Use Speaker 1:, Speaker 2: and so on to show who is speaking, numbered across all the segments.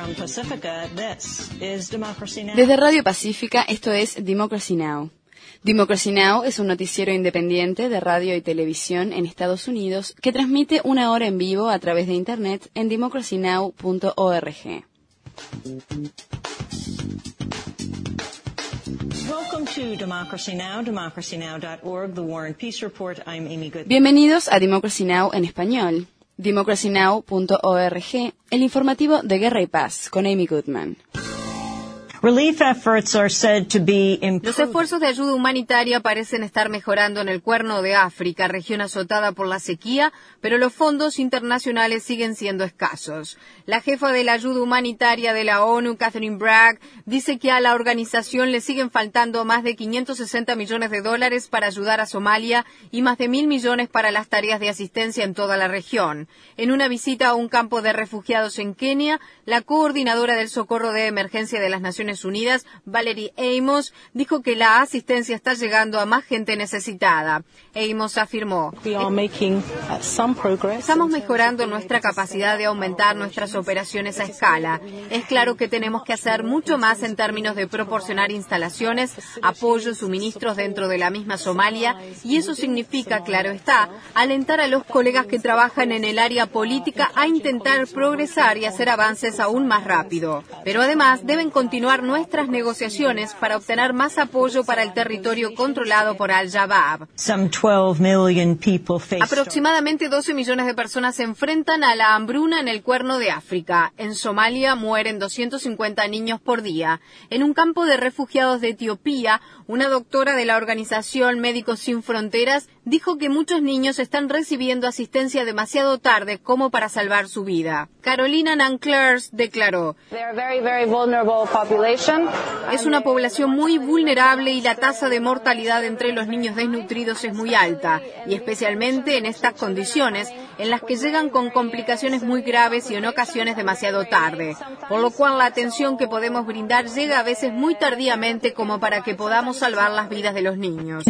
Speaker 1: Desde Radio Pacífica, esto es Democracy Now! Democracy Now! Es un noticiero independiente de radio y televisión en Estados Unidos que transmite una hora en vivo a través de Internet en democracynow.org. Bienvenidos a Democracy Now! En español. democracynow.org, el informativo de Guerra y Paz, con Amy Goodman.
Speaker 2: Los esfuerzos de ayuda humanitaria parecen estar mejorando en el Cuerno de África, región azotada por la sequía, pero los fondos internacionales siguen siendo escasos. La jefa de la ayuda humanitaria de la ONU, Catherine Bragg, dice que a la organización le siguen faltando más de $560 millones para ayudar a Somalia y más de 1.000 millones para las tareas de asistencia en toda la región. En una visita a un campo de refugiados en Kenia, la coordinadora del socorro de emergencia de las Naciones Unidas, Valerie Amos, dijo que la asistencia está llegando a más gente necesitada. Amos afirmó: estamos mejorando nuestra capacidad de aumentar nuestras operaciones a escala. Es claro que tenemos que hacer mucho más en términos de proporcionar instalaciones, apoyo, suministros dentro de la misma Somalia, y eso significa, claro está, alentar a los colegas que trabajan en el área política a intentar progresar y hacer avances aún más rápido. Pero además deben continuar nuestras negociaciones para obtener más apoyo para el territorio controlado por Al-Shabaab. Aproximadamente 12 millones de personas se enfrentan a la hambruna en el Cuerno de África. En Somalia mueren 250 niños por día. En un campo de refugiados de Etiopía, una doctora de la organización Médicos Sin Fronteras dijo que muchos niños están recibiendo asistencia demasiado tarde como para salvar su vida. Carolina Nanclers declaró: es una población muy vulnerable y la tasa de mortalidad entre los niños desnutridos es muy alta, y especialmente en estas condiciones, en las que llegan con complicaciones muy graves y en ocasiones demasiado tarde, por lo cual la atención que podemos brindar llega a veces muy tardíamente como para que podamos salvar las vidas de los niños.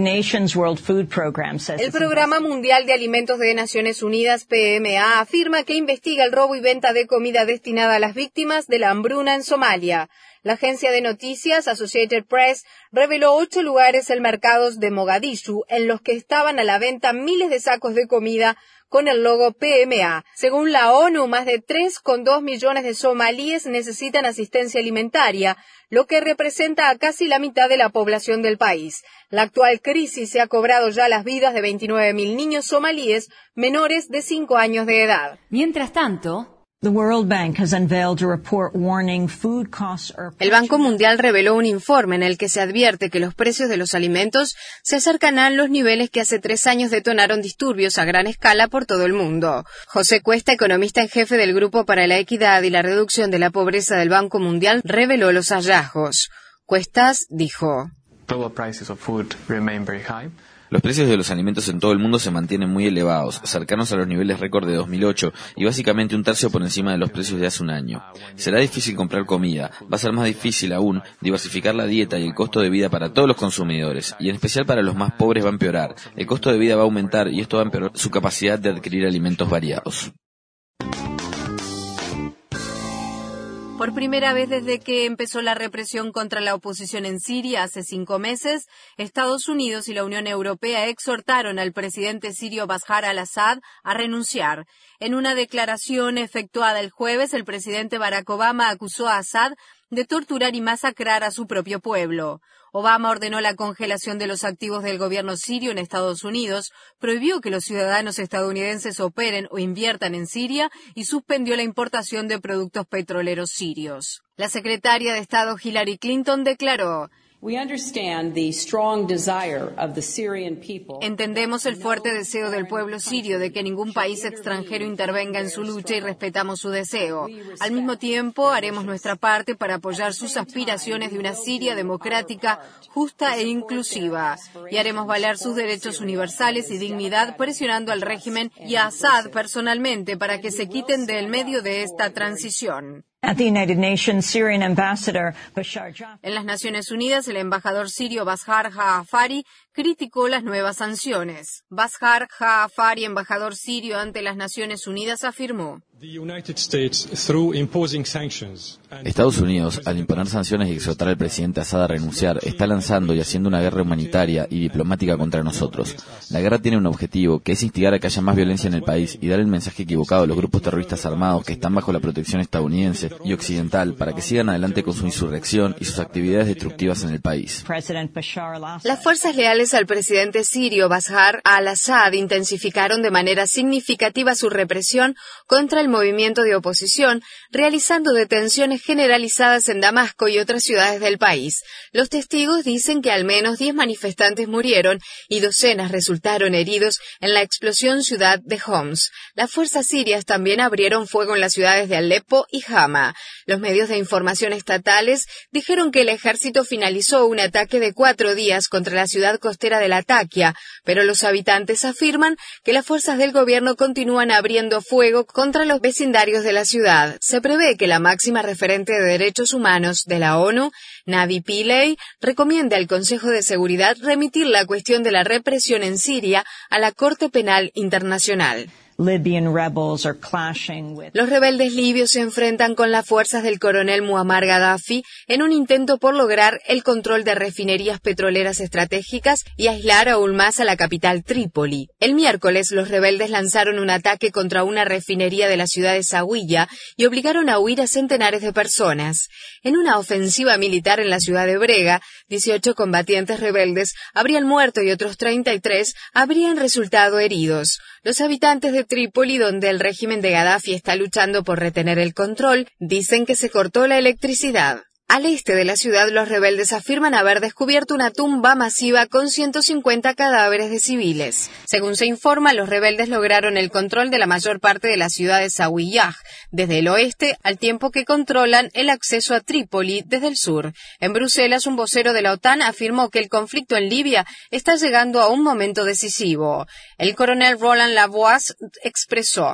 Speaker 2: El Programa Mundial de Alimentos de Naciones Unidas, PMA, afirma que investiga el robo y venta de comida destinada a las víctimas de la hambruna en Somalia. La agencia de noticias Associated Press reveló 8 lugares en mercados de Mogadishu en los que estaban a la venta miles de sacos de comida con el logo PMA. Según la ONU, más de 3,2 millones de somalíes necesitan asistencia alimentaria, lo que representa a casi la mitad de la población del país. La actual crisis se ha cobrado ya las vidas de 29.000 niños somalíes menores de 5 años de edad.
Speaker 3: Mientras tanto,
Speaker 2: El Banco Mundial reveló un informe en el que se advierte que los precios de los alimentos se acercan a los niveles que hace 3 años detonaron disturbios a gran escala por todo el mundo. José Cuesta, economista en jefe del Grupo para la Equidad y la Reducción de la Pobreza del Banco Mundial, reveló los hallazgos. Cuestas dijo:
Speaker 4: los precios de los alimentos en todo el mundo se mantienen muy elevados, cercanos a los niveles récord de 2008 y básicamente un tercio por encima de los precios de hace un año. Será difícil comprar comida, va a ser más difícil aún diversificar la dieta y el costo de vida para todos los consumidores, y en especial para los más pobres va a empeorar. El costo de vida va a aumentar y esto va a empeorar su capacidad de adquirir alimentos variados.
Speaker 2: Por primera vez desde que empezó la represión contra la oposición en Siria hace 5 meses, Estados Unidos y la Unión Europea exhortaron al presidente sirio Bashar al-Assad a renunciar. En una declaración efectuada el jueves, el presidente Barack Obama acusó a Assad de torturar y masacrar a su propio pueblo. Obama ordenó la congelación de los activos del gobierno sirio en Estados Unidos, prohibió que los ciudadanos estadounidenses operen o inviertan en Siria y suspendió la importación de productos petroleros sirios. La secretaria de Estado Hillary Clinton declaró: entendemos el fuerte deseo del pueblo sirio de que ningún país extranjero intervenga en su lucha y respetamos su deseo. Al mismo tiempo, haremos nuestra parte para apoyar sus aspiraciones de una Siria democrática, justa e inclusiva. Y haremos valer sus derechos universales y dignidad presionando al régimen y a Assad personalmente para que se quiten del medio de esta transición. En las Naciones Unidas, el embajador sirio Bashar Jaafari criticó las nuevas sanciones. Bashar Jaafari, embajador sirio ante las Naciones Unidas, afirmó:
Speaker 4: Estados Unidos, al imponer sanciones y exhortar al presidente Assad a renunciar, está lanzando y haciendo una guerra humanitaria y diplomática contra nosotros. La guerra tiene un objetivo, que es instigar a que haya más violencia en el país y dar el mensaje equivocado a los grupos terroristas armados que están bajo la protección estadounidense y occidental para que sigan adelante con su insurrección y sus actividades destructivas en el país.
Speaker 2: Las fuerzas leales al presidente sirio Bashar al-Assad intensificaron de manera significativa su represión contra el movimiento de oposición, realizando detenciones generalizadas en Damasco y otras ciudades del país. Los testigos dicen que al menos 10 manifestantes murieron y docenas resultaron heridos en la explosión ciudad de Homs. Las fuerzas sirias también abrieron fuego en las ciudades de Alepo y Hama. Los medios de información estatales dijeron que el ejército finalizó un ataque de 4 días contra la ciudad costera de Latakia, pero los habitantes afirman que las fuerzas del gobierno continúan abriendo fuego contra los vecindarios de la ciudad. Se prevé que la máxima referente de derechos humanos de la ONU, Navi Pillay, recomiende al Consejo de Seguridad remitir la cuestión de la represión en Siria a la Corte Penal Internacional. Los rebeldes libios se enfrentan con las fuerzas del coronel Muammar Gaddafi en un intento por lograr el control de refinerías petroleras estratégicas y aislar aún más a la capital Trípoli. El miércoles, los rebeldes lanzaron un ataque contra una refinería de la ciudad de Zawiya y obligaron a huir a centenares de personas. En una ofensiva militar en la ciudad de Brega, 18 combatientes rebeldes habrían muerto y otros 33 habrían resultado heridos. Los habitantes de Trípoli, donde el régimen de Gaddafi está luchando por retener el control, dicen que se cortó la electricidad. Al este de la ciudad, los rebeldes afirman haber descubierto una tumba masiva con 150 cadáveres de civiles. Según se informa, los rebeldes lograron el control de la mayor parte de la ciudad de Zawiya, desde el oeste, al tiempo que controlan el acceso a Trípoli desde el sur. En Bruselas, un vocero de la OTAN afirmó que el conflicto en Libia está llegando a un momento decisivo. El coronel Roland Lavois expresó: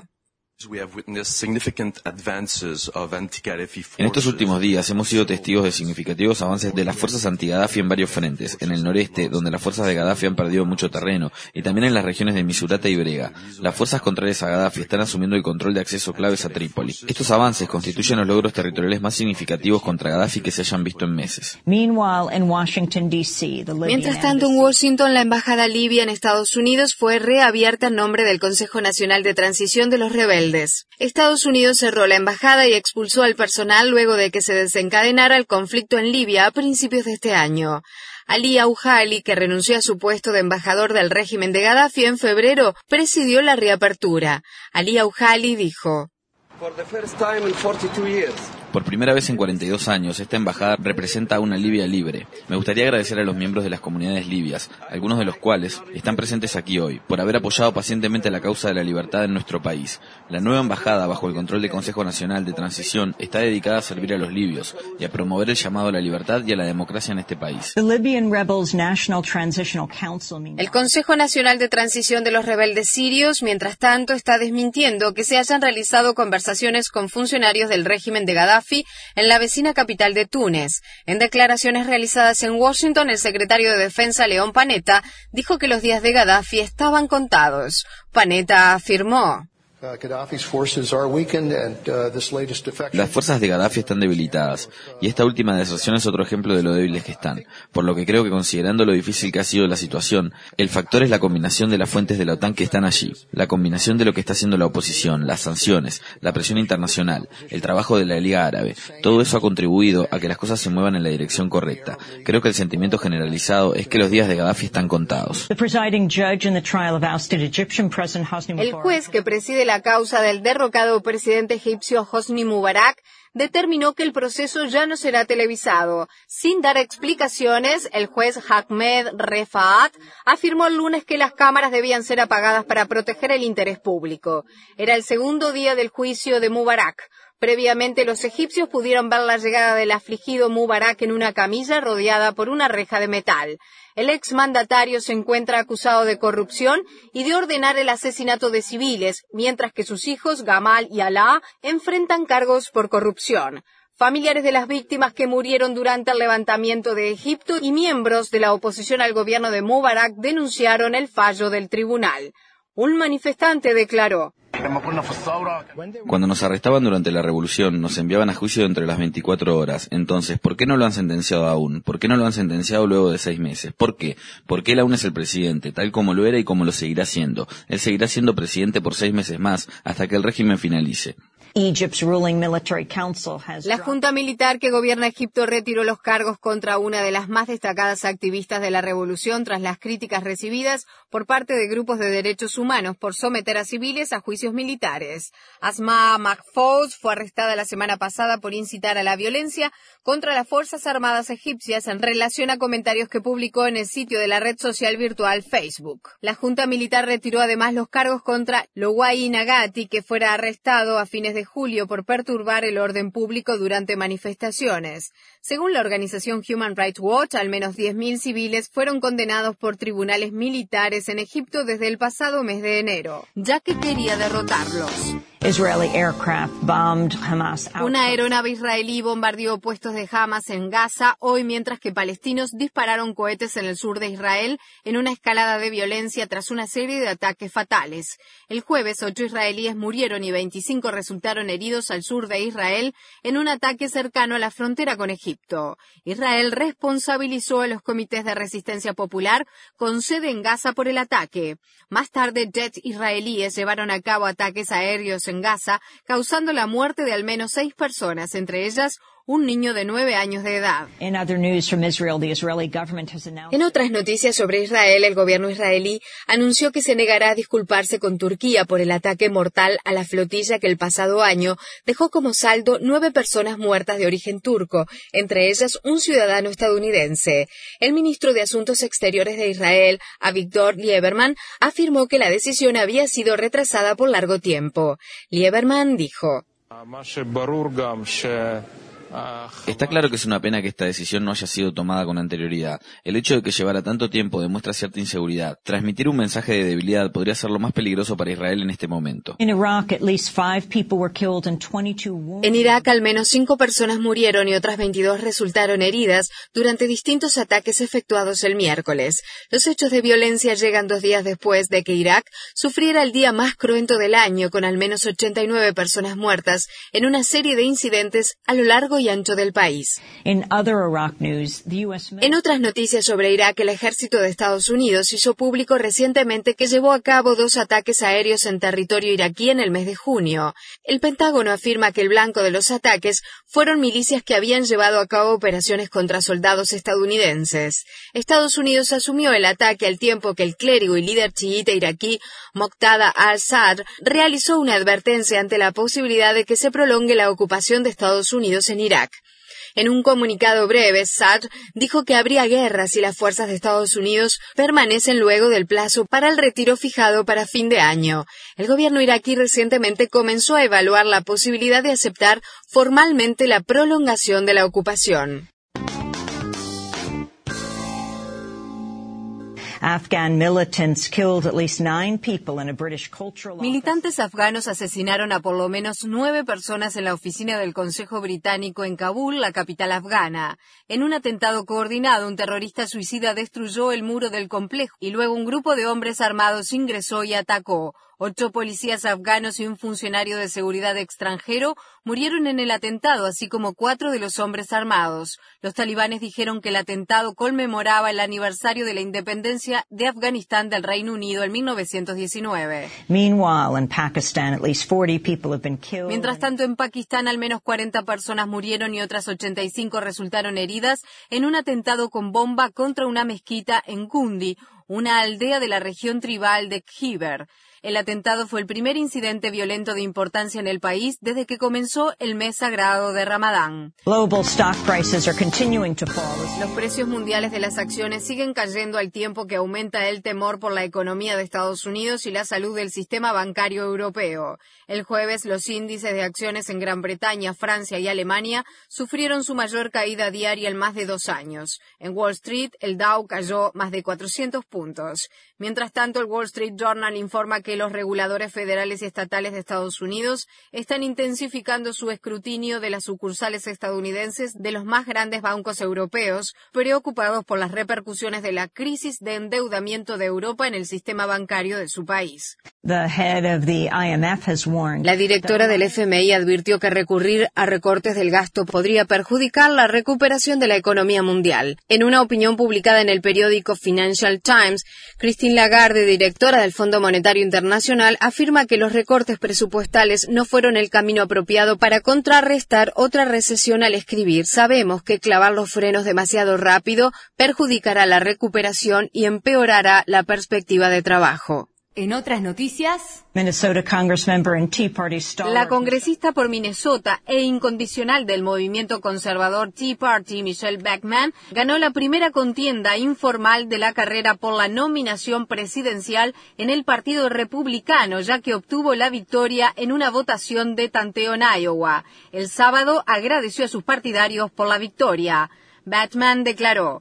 Speaker 4: En estos últimos días hemos sido testigos de significativos avances de las fuerzas anti-Gaddafi en varios frentes, en el noreste, donde las fuerzas de Gaddafi han perdido mucho terreno, y también en las regiones de Misurata y Brega. Las fuerzas contrarias a Gaddafi están asumiendo el control de acceso claves a Trípoli. Estos avances constituyen los logros territoriales más significativos contra Gaddafi que se hayan visto en meses.
Speaker 2: Mientras tanto, en Washington, la embajada libia en Estados Unidos fue reabierta en nombre del Consejo Nacional de Transición de los Rebeldes. Estados Unidos cerró la embajada y expulsó al personal luego de que se desencadenara el conflicto en Libia a principios de este año. Ali Auhali, que renunció a su puesto de embajador del régimen de Gaddafi en febrero, presidió la reapertura. Ali Auhali dijo:
Speaker 4: Por primera vez en 42 años, esta embajada representa a una Libia libre. Me gustaría agradecer a los miembros de las comunidades libias, algunos de los cuales están presentes aquí hoy, por haber apoyado pacientemente la causa de la libertad en nuestro país. La nueva embajada, bajo el control del Consejo Nacional de Transición, está dedicada a servir a los libios y a promover el llamado a la libertad y a la democracia en este país.
Speaker 2: El Consejo Nacional de Transición de los Rebeldes Sirios, mientras tanto, está desmintiendo que se hayan realizado conversaciones con funcionarios del régimen de Gaddafi en la vecina capital de Túnez. En declaraciones realizadas en Washington, el secretario de Defensa, León Panetta, dijo que los días de Gaddafi estaban contados. Panetta afirmó:
Speaker 4: Las fuerzas de Gaddafi están debilitadas, y esta última deserción es otro ejemplo de lo débiles que están, por lo que creo que, considerando lo difícil que ha sido la situación, el factor es la combinación de las fuentes de la OTAN que están allí, la combinación de lo que está haciendo la oposición, las sanciones, la presión internacional, el trabajo de la Liga Árabe. Todo eso ha contribuido a que las cosas se muevan en la dirección correcta. Creo que el sentimiento generalizado es que los días de Gaddafi están contados.
Speaker 2: El juez que preside la causa del derrocado presidente egipcio Hosni Mubarak determinó que el proceso ya no será televisado. Sin dar explicaciones, el juez Ahmed Refaat afirmó el lunes que las cámaras debían ser apagadas para proteger el interés público. Era el segundo día del juicio de Mubarak. Previamente, los egipcios pudieron ver la llegada del afligido Mubarak en una camilla rodeada por una reja de metal. El exmandatario se encuentra acusado de corrupción y de ordenar el asesinato de civiles, mientras que sus hijos, Gamal y Alaa, enfrentan cargos por corrupción. Familiares de las víctimas que murieron durante el levantamiento de Egipto y miembros de la oposición al gobierno de Mubarak denunciaron el fallo del tribunal. Un manifestante declaró:
Speaker 4: Cuando nos arrestaban durante la revolución, nos enviaban a juicio dentro de las 24 horas. Entonces, ¿por qué no lo han sentenciado aún? ¿Por qué no lo han sentenciado luego de 6 meses? ¿Por qué? Porque él aún es el presidente, tal como lo era y como lo seguirá siendo. Él seguirá siendo presidente por 6 meses más, hasta que el régimen finalice.
Speaker 2: La Junta Militar que gobierna Egipto retiró los cargos contra una de las más destacadas activistas de la revolución tras las críticas recibidas por parte de grupos de derechos humanos por someter a civiles a juicios militares. Asma Mahfouz fue arrestada la semana pasada por incitar a la violencia contra las Fuerzas Armadas egipcias en relación a comentarios que publicó en el sitio de la red social virtual Facebook. La Junta Militar retiró además los cargos contra Lowai Nagati, que fuera arrestado a fines de julio por perturbar el orden público durante manifestaciones. Según la organización Human Rights Watch, al menos 10.000 civiles fueron condenados por tribunales militares en Egipto desde el pasado mes de enero, ya que quería derrotarlos. Una aeronave israelí bombardeó puestos de Hamas en Gaza hoy, mientras que palestinos dispararon cohetes en el sur de Israel en una escalada de violencia tras una serie de ataques fatales. El jueves, 8 israelíes murieron y 25 resultaron heridos al sur de Israel en un ataque cercano a la frontera con Egipto. Israel responsabilizó a los comités de resistencia popular con sede en Gaza por el ataque. Más tarde, jets israelíes llevaron a cabo ataques aéreos en Gaza, causando la muerte de al menos 6 personas, entre ellas un niño de 9 años de edad. En otras noticias sobre Israel, el gobierno israelí anunció que se negará a disculparse con Turquía por el ataque mortal a la flotilla que el pasado año dejó como saldo 9 personas muertas de origen turco, entre ellas un ciudadano estadounidense. El ministro de Asuntos Exteriores de Israel, Avigdor Lieberman, afirmó que la decisión había sido retrasada por largo tiempo. Lieberman dijo:
Speaker 4: Está claro que es una pena que esta decisión no haya sido tomada con anterioridad. El hecho de que llevara tanto tiempo demuestra cierta inseguridad. Transmitir un mensaje de debilidad podría ser lo más peligroso para Israel en este momento.
Speaker 2: En Irak, al menos 5 personas murieron y otras 22 resultaron heridas durante distintos ataques efectuados el miércoles. Los hechos de violencia llegan 2 días después de que Irak sufriera el día más cruento del año, con al menos 89 personas muertas en una serie de incidentes a lo largo y ancho del país. En otras noticias sobre Irak, el ejército de Estados Unidos hizo público recientemente que llevó a cabo 2 ataques aéreos en territorio iraquí en el mes de junio. El Pentágono afirma que el blanco de los ataques fueron milicias que habían llevado a cabo operaciones contra soldados estadounidenses. Estados Unidos asumió el ataque al tiempo que el clérigo y líder chiita iraquí Moqtada al-Sadr realizó una advertencia ante la posibilidad de que se prolongue la ocupación de Estados Unidos en Irak. En un comunicado breve, Sadr dijo que habría guerra si las fuerzas de Estados Unidos permanecen luego del plazo para el retiro fijado para fin de año. El gobierno iraquí recientemente comenzó a evaluar la posibilidad de aceptar formalmente la prolongación de la ocupación. Militantes afganos asesinaron a por lo menos 9 personas en la oficina del Consejo Británico en Kabul, la capital afgana. En un atentado coordinado, un terrorista suicida destruyó el muro del complejo y luego un grupo de hombres armados ingresó y atacó. 8 policías afganos y un funcionario de seguridad extranjero murieron en el atentado, así como 4 de los hombres armados. Los talibanes dijeron que el atentado conmemoraba el aniversario de la independencia de Afganistán del Reino Unido en 1919. Mientras tanto, en Pakistán, al menos 40 personas murieron y otras 85 resultaron heridas en un atentado con bomba contra una mezquita en Gundi, una aldea de la región tribal de Khyber. El atentado fue el primer incidente violento de importancia en el país desde que comenzó el mes sagrado de Ramadán. Los precios mundiales de las acciones siguen cayendo al tiempo que aumenta el temor por la economía de Estados Unidos y la salud del sistema bancario europeo. El jueves, los índices de acciones en Gran Bretaña, Francia y Alemania sufrieron su mayor caída diaria en más de 2 años. En Wall Street, el Dow cayó más de 400 puntos. Mientras tanto, el Wall Street Journal informa que que los reguladores federales y estatales de Estados Unidos están intensificando su escrutinio de las sucursales estadounidenses de los más grandes bancos europeos, preocupados por las repercusiones de la crisis de endeudamiento de Europa en el sistema bancario de su país. La directora del FMI advirtió que recurrir a recortes del gasto podría perjudicar la recuperación de la economía mundial. En una opinión publicada en el periódico Financial Times, Christine Lagarde, directora del Fondo Monetario Internacional, afirma que los recortes presupuestales no fueron el camino apropiado para contrarrestar otra recesión al escribir: sabemos que clavar los frenos demasiado rápido perjudicará la recuperación y empeorará la perspectiva de trabajo.
Speaker 1: En otras noticias,
Speaker 2: la congresista por Minnesota e incondicional del movimiento conservador Tea Party, Michelle Bachmann, ganó la primera contienda informal de la carrera por la nominación presidencial en el Partido Republicano, ya que obtuvo la victoria en una votación de tanteo en Iowa. El sábado agradeció a sus partidarios por la victoria. Bachmann declaró: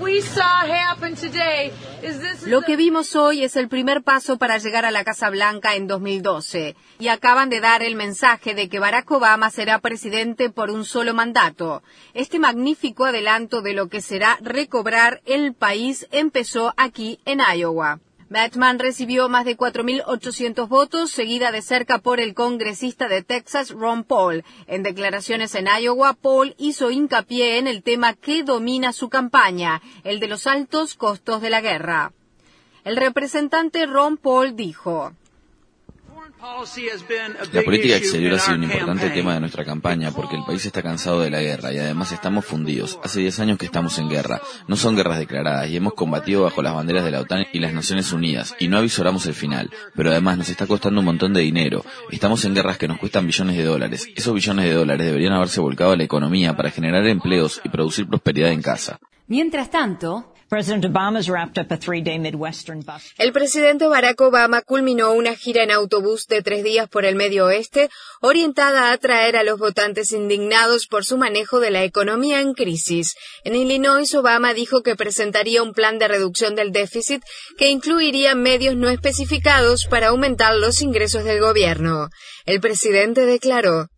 Speaker 2: lo que vimos hoy es el primer paso para llegar a la Casa Blanca en 2012 y acaban de dar el mensaje de que Barack Obama será presidente por un solo mandato. Este magnífico adelanto de lo que será recobrar el país empezó aquí en Iowa. Bachmann recibió más de 4.800 votos, seguida de cerca por el congresista de Texas, Ron Paul. En declaraciones en Iowa, Paul hizo hincapié en el tema que domina su campaña, el de los altos costos de la guerra. El representante Ron Paul dijo:
Speaker 4: la política exterior ha sido un importante tema de nuestra campaña porque el país está cansado de la guerra y además estamos fundidos. Hace 10 años que estamos en guerra. No son guerras declaradas y hemos combatido bajo las banderas de la OTAN y las Naciones Unidas y no avisoramos el final. Pero además nos está costando un montón de dinero. Estamos en guerras que nos cuestan billones de dólares. Esos billones de dólares deberían haberse volcado a la economía para generar empleos y producir prosperidad en casa.
Speaker 1: Mientras tanto,
Speaker 2: el presidente Barack Obama culminó una gira en autobús de 3 días por el Medio Oeste, orientada a atraer a los votantes indignados por su manejo de la economía en crisis. En Illinois, Obama dijo que presentaría un plan de reducción del déficit que incluiría medios no especificados para aumentar los ingresos del gobierno. El presidente declaró: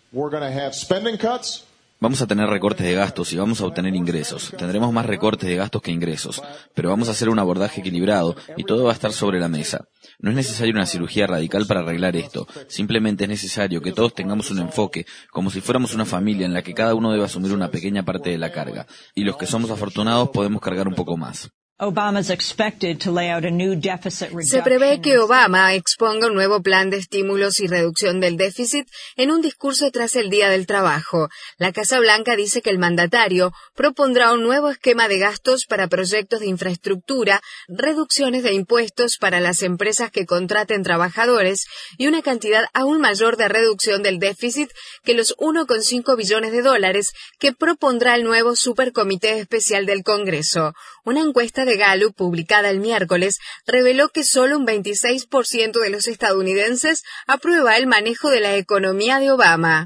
Speaker 4: vamos a tener recortes de gastos y vamos a obtener ingresos. Tendremos más recortes de gastos que ingresos, pero vamos a hacer un abordaje equilibrado y todo va a estar sobre la mesa. No es necesaria una cirugía radical para arreglar esto. Simplemente es necesario que todos tengamos un enfoque, como si fuéramos una familia en la que cada uno debe asumir una pequeña parte de la carga. Y los que somos afortunados podemos cargar un poco más.
Speaker 2: Se prevé que Obama exponga un nuevo plan de estímulos y reducción del déficit en un discurso tras el Día del Trabajo. La Casa Blanca dice que el mandatario propondrá un nuevo esquema de gastos para proyectos de infraestructura, reducciones de impuestos para las empresas que contraten trabajadores y una cantidad aún mayor de reducción del déficit que los 1,5 billones de dólares que propondrá el nuevo Supercomité Especial del Congreso. Una encuesta de Gallup publicada el miércoles reveló que solo un 26% de los estadounidenses aprueba el manejo de la economía de Obama.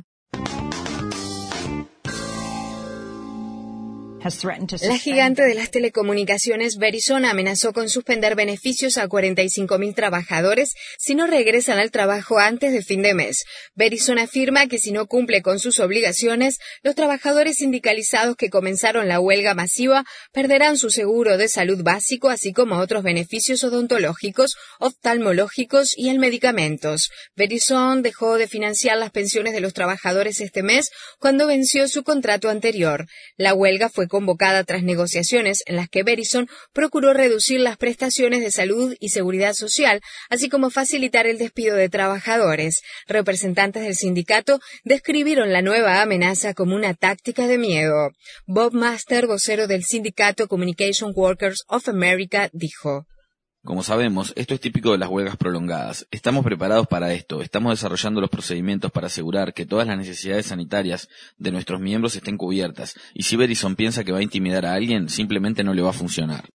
Speaker 2: La gigante de las telecomunicaciones Verizon amenazó con suspender beneficios a 45.000 trabajadores si no regresan al trabajo antes de fin de mes. Verizon afirma que si no cumple con sus obligaciones, los trabajadores sindicalizados que comenzaron la huelga masiva perderán su seguro de salud básico, así como otros beneficios odontológicos, oftalmológicos y en medicamentos. Verizon dejó de financiar las pensiones de los trabajadores este mes cuando venció su contrato anterior. La huelga fue convocada tras negociaciones en las que Verizon procuró reducir las prestaciones de salud y seguridad social, así como facilitar el despido de trabajadores. Representantes del sindicato describieron la nueva amenaza como una táctica de miedo. Bob Master, vocero del sindicato Communication Workers of America, dijo:
Speaker 4: Como sabemos, esto es típico de las huelgas prolongadas. Estamos preparados para esto. Estamos desarrollando los procedimientos para asegurar que todas las necesidades sanitarias de nuestros miembros estén cubiertas. Y si Verizon piensa que va a intimidar a alguien, simplemente no le va a funcionar.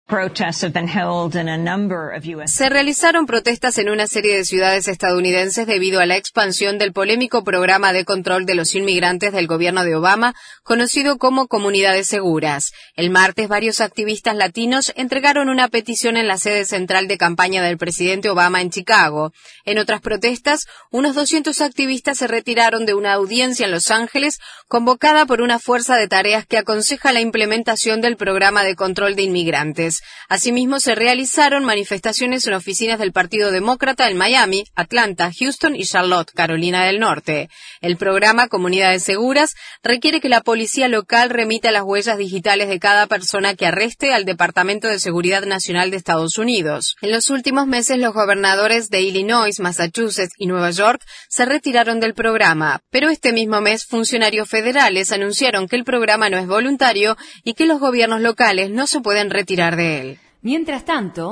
Speaker 2: Se realizaron protestas en una serie de ciudades estadounidenses debido a la expansión del polémico programa de control de los inmigrantes del gobierno de Obama, conocido como Comunidades Seguras. El martes, varios activistas latinos entregaron una petición en la sede central central de campaña del presidente Obama en Chicago. En otras protestas, unos 200 activistas se retiraron de una audiencia en Los Ángeles convocada por una fuerza de tareas que aconseja la implementación del programa de control de inmigrantes. Asimismo, se realizaron manifestaciones en oficinas del Partido Demócrata en Miami, Atlanta, Houston y Charlotte, Carolina del Norte. El programa Comunidades Seguras requiere que la policía local remita las huellas digitales de cada persona que arreste al Departamento de Seguridad Nacional de Estados Unidos. En los últimos meses, los gobernadores de Illinois, Massachusetts y Nueva York se retiraron del programa, pero este mismo mes funcionarios federales anunciaron que el programa no es voluntario y que los gobiernos locales no se pueden retirar de él.
Speaker 3: Mientras tanto,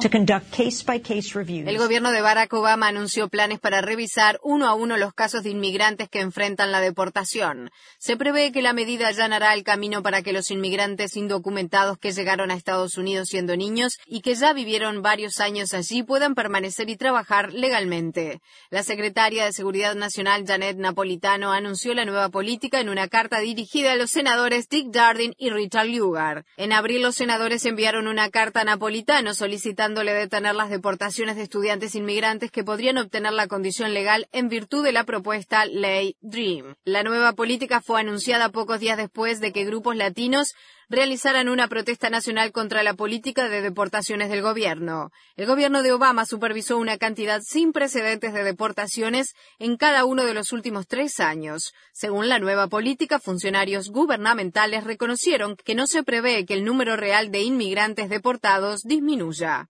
Speaker 2: el gobierno de Barack Obama anunció planes para revisar uno a uno los casos de inmigrantes que enfrentan la deportación. Se prevé que la medida allanará el camino para que los inmigrantes indocumentados que llegaron a Estados Unidos siendo niños y que ya vivieron varios años allí puedan permanecer y trabajar legalmente. La secretaria de Seguridad Nacional, Janet Napolitano, anunció la nueva política en una carta dirigida a los senadores Dick Durbin y Richard Lugar. En abril, los senadores enviaron una carta a Napolitano solicitándole detener las deportaciones de estudiantes inmigrantes que podrían obtener la condición legal en virtud de la propuesta Ley DREAM. La nueva política fue anunciada pocos días después de que grupos latinos realizaran una protesta nacional contra la política de deportaciones del gobierno. El gobierno de Obama supervisó una cantidad sin precedentes de deportaciones en cada uno de los últimos 3 años. Según la nueva política, funcionarios gubernamentales reconocieron que no se prevé que el número real de inmigrantes deportados disminuya.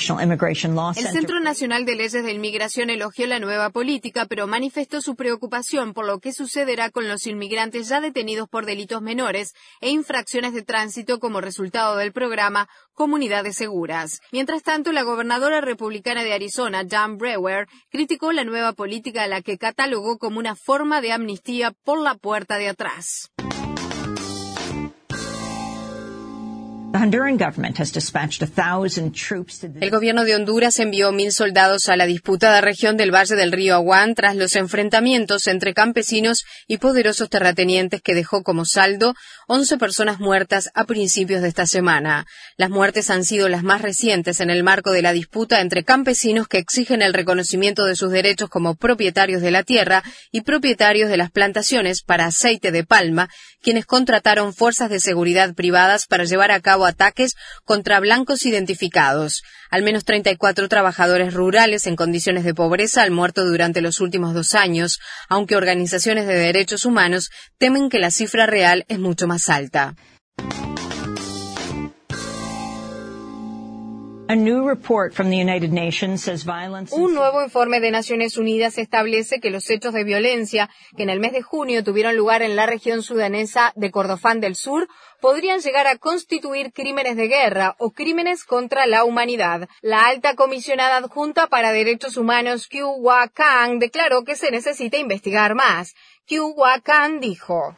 Speaker 2: El Centro Nacional de Leyes de Inmigración elogió la nueva política, pero manifestó su preocupación por lo que sucederá con los inmigrantes ya detenidos por delitos menores e infracciones de tránsito como resultado del programa Comunidades Seguras. Mientras tanto, la gobernadora republicana de Arizona, Jan Brewer, criticó la nueva política a la que catalogó como una forma de amnistía por la puerta de atrás. El gobierno de Honduras envió 1,000 soldados a la disputada región del Valle del Río Aguán tras los enfrentamientos entre campesinos y poderosos terratenientes que dejó como saldo 11 personas muertas a principios de esta semana. Las muertes han sido las más recientes en el marco de la disputa entre campesinos que exigen el reconocimiento de sus derechos como propietarios de la tierra y propietarios de las plantaciones para aceite de palma, quienes contrataron fuerzas de seguridad privadas para llevar a cabo ataques contra blancos identificados. Al menos 34 trabajadores rurales en condiciones de pobreza han muerto durante los últimos 2 años, aunque organizaciones de derechos humanos temen que la cifra real es mucho más alta.
Speaker 3: Un nuevo informe de Naciones Unidas establece que los hechos de violencia que en el mes de junio tuvieron lugar en la región sudanesa de Kordofán del Sur podrían llegar a constituir crímenes de guerra o crímenes contra la humanidad. La alta comisionada adjunta para derechos humanos, Kyu Hwa Kang, declaró que se necesita investigar más. Kyu Hwa Kang dijo: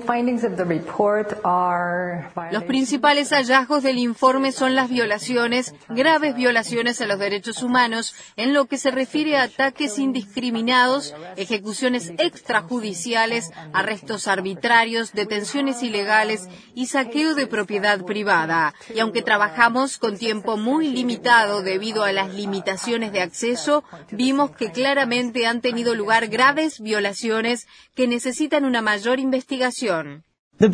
Speaker 3: los principales hallazgos del informe son las violaciones, graves violaciones a los derechos humanos, en lo que se refiere a ataques indiscriminados, ejecuciones extrajudiciales, arrestos arbitrarios, detenciones ilegales y saqueo de propiedad privada. Y aunque trabajamos con tiempo muy limitado debido a las limitaciones de acceso, vimos que claramente han tenido lugar graves violaciones que necesitan una mayor investigación.
Speaker 2: El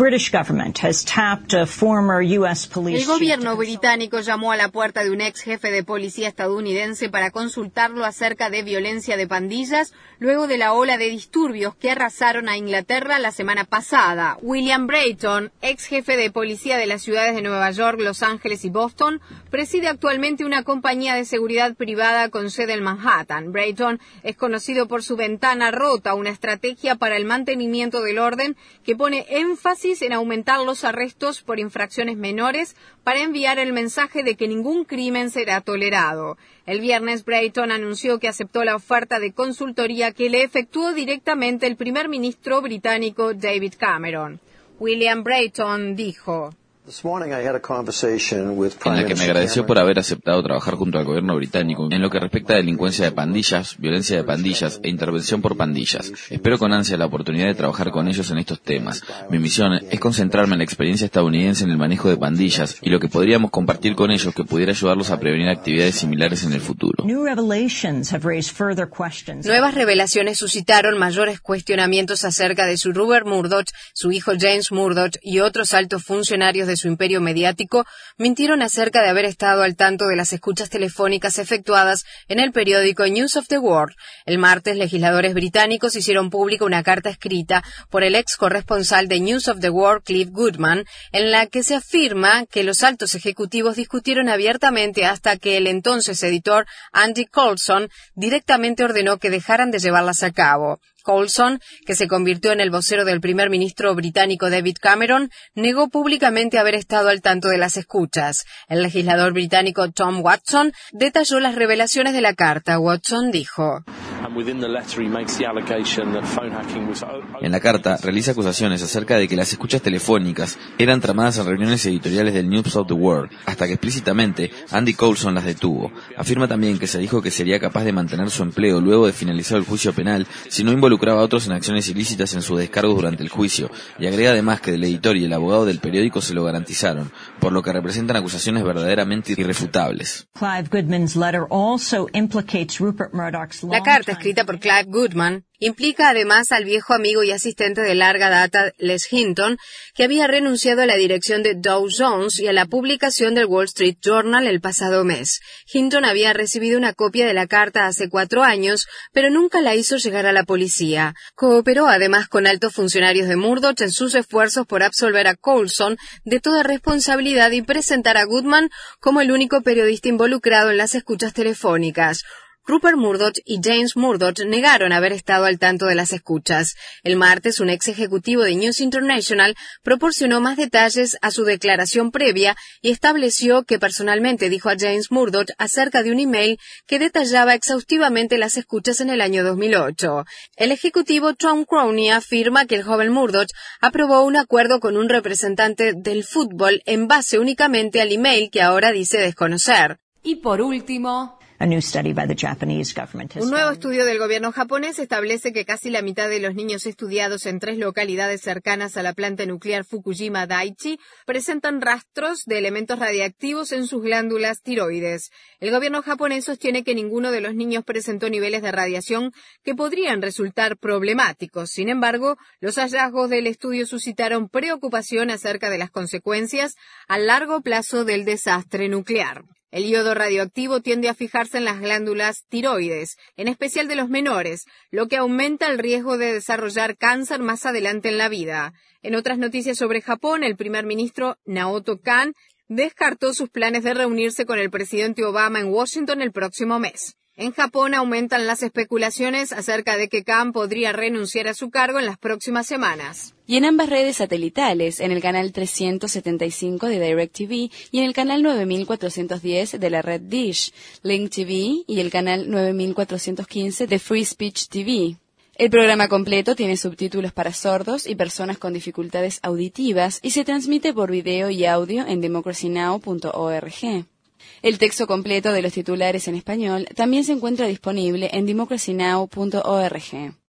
Speaker 2: gobierno británico llamó a la puerta de un ex jefe de policía estadounidense para consultarlo acerca de violencia de pandillas luego de la ola de disturbios que arrasaron a Inglaterra la semana pasada. William Brayton, ex jefe de policía de las ciudades de Nueva York, Los Ángeles y Boston, preside actualmente una compañía de seguridad privada con sede en Manhattan. Brayton es conocido por su ventana rota, una estrategia para el mantenimiento del orden que pone énfasis en aumentar los arrestos por infracciones menores para enviar el mensaje de que ningún crimen será tolerado. El viernes, Brayton anunció que aceptó la oferta de consultoría que le efectuó directamente el primer ministro británico David Cameron. William Brayton dijo:
Speaker 4: en la que me agradeció por haber aceptado trabajar junto al gobierno británico en lo que respecta a delincuencia de pandillas, violencia de pandillas e intervención por pandillas. Espero con ansia la oportunidad de trabajar con ellos en estos temas. Mi misión es concentrarme en la experiencia estadounidense en el manejo de pandillas y lo que podríamos compartir con ellos que pudiera ayudarlos a prevenir actividades similares en el futuro.
Speaker 2: Nuevas revelaciones suscitaron mayores cuestionamientos acerca de su Rupert Murdoch, su hijo James Murdoch y otros altos funcionarios de su imperio mediático mintieron acerca de haber estado al tanto de las escuchas telefónicas efectuadas en el periódico News of the World. El martes, legisladores británicos hicieron pública una carta escrita por el ex corresponsal de News of the World, Cliff Goodman, en la que se afirma que los altos ejecutivos discutieron abiertamente hasta que el entonces editor Andy Coulson directamente ordenó que dejaran de llevarlas a cabo. Coulson, que se convirtió en el vocero del primer ministro británico David Cameron, negó públicamente haber estado al tanto de las escuchas. El legislador británico Tom Watson detalló las revelaciones de la carta. Watson dijo:
Speaker 4: en la carta realiza acusaciones acerca de que las escuchas telefónicas eran tramadas en reuniones editoriales del News of the World, hasta que explícitamente Andy Coulson las detuvo. Afirma también que se dijo que sería capaz de mantener su empleo luego de finalizar el juicio penal si no involucraba a otros en acciones ilícitas en sus descargos durante el juicio, y agrega además que el editor y el abogado del periódico se lo garantizaron, por lo que representan acusaciones verdaderamente irrefutables.
Speaker 2: La carta, escrita por Clive Goodman, implica además al viejo amigo y asistente de larga data Les Hinton, que había renunciado a la dirección de Dow Jones y a la publicación del Wall Street Journal el pasado mes. Hinton había recibido una copia de la carta hace 4 años, pero nunca la hizo llegar a la policía. Cooperó además con altos funcionarios de Murdoch en sus esfuerzos por absolver a Coulson de toda responsabilidad y presentar a Goodman como el único periodista involucrado en las escuchas telefónicas. Rupert Murdoch y James Murdoch negaron haber estado al tanto de las escuchas. El martes, un ex ejecutivo de News International proporcionó más detalles a su declaración previa y estableció que personalmente dijo a James Murdoch acerca de un email que detallaba exhaustivamente las escuchas en el año 2008. El ejecutivo Tom Crowney afirma que el joven Murdoch aprobó un acuerdo con un representante del fútbol en base únicamente al email que ahora dice desconocer.
Speaker 1: Y por último,
Speaker 2: un nuevo estudio del gobierno japonés establece que casi la mitad de los niños estudiados en 3 localidades cercanas a la planta nuclear Fukushima Daiichi presentan rastros de elementos radiactivos en sus glándulas tiroides. El gobierno japonés sostiene que ninguno de los niños presentó niveles de radiación que podrían resultar problemáticos. Sin embargo, los hallazgos del estudio suscitaron preocupación acerca de las consecuencias a largo plazo del desastre nuclear. El yodo radioactivo tiende a fijarse en las glándulas tiroides, en especial de los menores, lo que aumenta el riesgo de desarrollar cáncer más adelante en la vida. En otras noticias sobre Japón, el primer ministro Naoto Kan descartó sus planes de reunirse con el presidente Obama en Washington el próximo mes. En Japón aumentan las especulaciones acerca de que Kan podría renunciar a su cargo en las próximas semanas.
Speaker 1: Y en ambas redes satelitales, en el canal 375 de DirecTV y en el canal 9410 de la red Dish, Link TV y el canal 9415 de Free Speech TV. El programa completo tiene subtítulos para sordos y personas con dificultades auditivas y se transmite por video y audio en democracynow.org. El texto completo de los titulares en español también se encuentra disponible en democracynow.org.